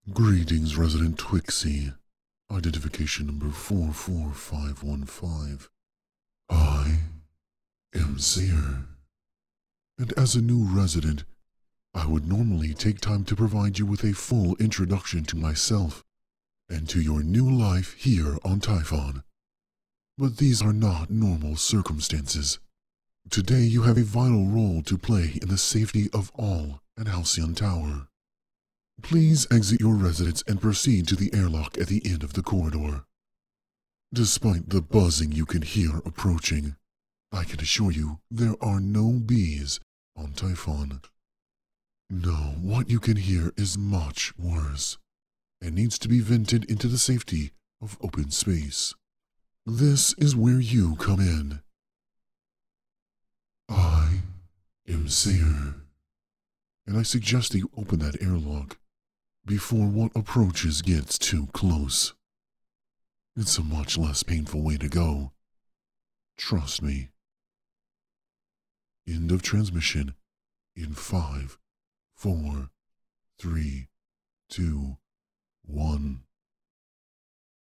Greetings, Resident Twixie. Identification number 44515. I am Seer. And as a new resident, I would normally take time to provide you with a full introduction to myself and to your new life here on Typhon. But these are not normal circumstances. Today you have a vital role to play in the safety of all at Halcyon Tower. Please exit your residence and proceed to the airlock at the end of the corridor. Despite the buzzing you can hear approaching, I can assure you there are no bees on Typhon. No, what you can hear is much worse, and needs to be vented into the safety of open space. This is where you come in. I am Seer, and I suggest that you open that airlock before what approaches gets too close. It's a much less painful way to go. Trust me. End of transmission in 5, 4, 3, 2, 1.